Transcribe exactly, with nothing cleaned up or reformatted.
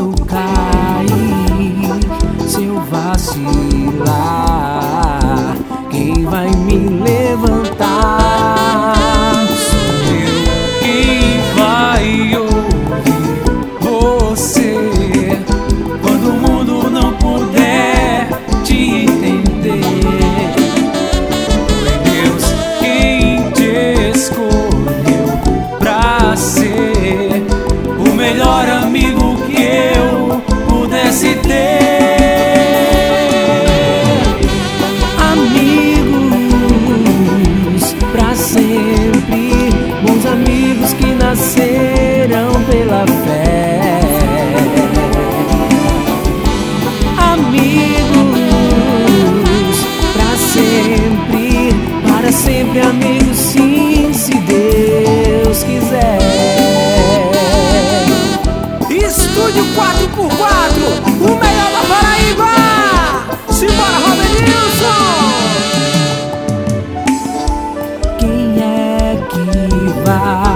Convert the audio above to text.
eu cair, se eu vacilar, quem vai me levantar? Sou eu quem vai ouvir você quando o mundo não puder te entender. Foi Deus quem te escolheu pra ser o melhor amigo que eu pudesse ter. Amigos pra sempre, bons amigos que nasceram pela fé. Amigos pra sempre, para sempre amigos, sim, se Deus quiser. Estúdio quatro por quatro, o melhor da Paraíba! Simbora, Robenilson! Quem é que vai